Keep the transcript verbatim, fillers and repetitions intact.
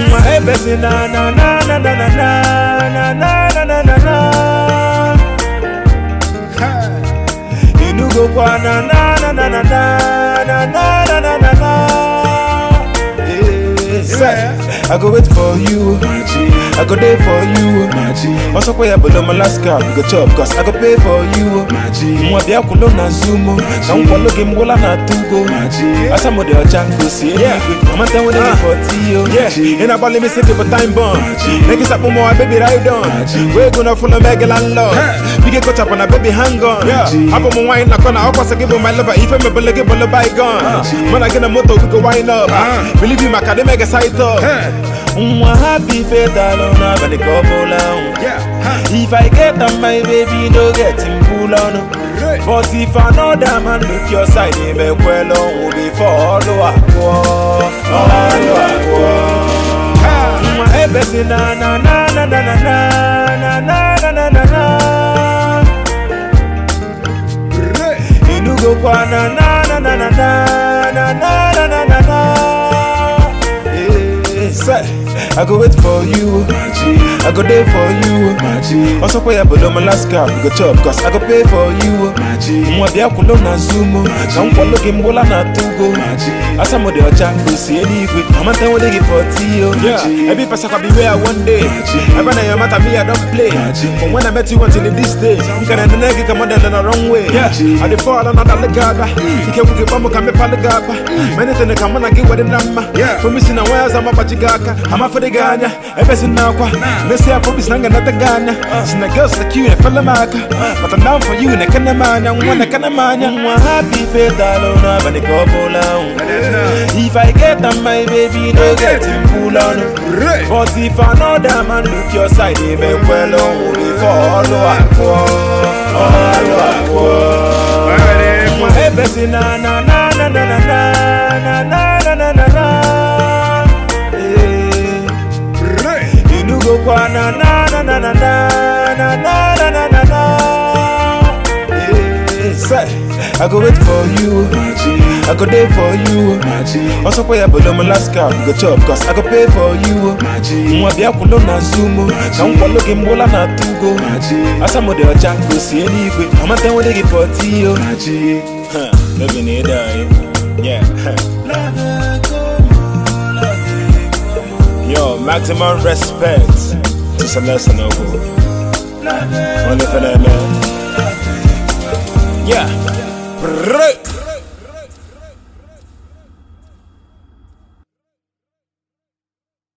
Hey, Bessie, na na na na na na na na na na na na. You know go kwa na na na na na na na na na na na. I go wait for you, I go there for you. Also, pay up below my last card, we go chop, cause I go pay for you. Mwa bia kulo na zumo, na mpolo game wala na tugo. Asa mo de ochango si, I'm at the forty yo. In a bally me city for time bomb. Make it up for more baby ride on. We're gonna follow Mega landlord. We get caught up on a baby hang on. I'm on my wine, I'm gonna always give my lover. If I'm a bullet, give a bygone. When I get a motor, we go wind up. Believe you, my academic side up. Mwa happy fatal on a body couple on. If I get on my baby, no get him pull on. But if another man look your side, he may well on before all the aqua. Hey, Bessie, na na na na na na na na na na na. You know go kwa na na na na na na na na na na na. I go wait for you, I go there for you. Also pay up below my last card, we go chop, cause I go pay for you. Mwa bia kulo na zumo, na mpolo game wala na tugo. Asa mo de ochango si anyway, I'm at the give for you. Every person can be where one day. I ban your matter me I don't play. From when I met you until this day, you can end the nigga come on the wrong way. I dey fall another legaba. You can get bumbo can be palagaba. Many things come on and get what the number. For me sin aware I'm a bachigaka. I'm a for the Ganya, everything now. Let's say I probably sang another Ganya. Sin the girls like you and fella maka. But I'm down for you and I can't man and one I can't man. I'm happy fatal on a body couple on. If I get on my baby, no get him pull on. But if another man look your side, he may well on before all the aqua. All the aqua. Hey, Bessie, na na na na na na na na na na na na. You know go kwa na na na na na na na na na na na. I go wait for you, I go there for you. Also pay up below my last card, we go chop, cause I go pay for you. Mwa bia kulo na zumo, na mpolo game wala na tugo. Asa mo de ochango si anyway, I'm at the give for you. Baby need die, yeah. Yo, maximum respect to Celeste Noble. Only for that man. Yeah.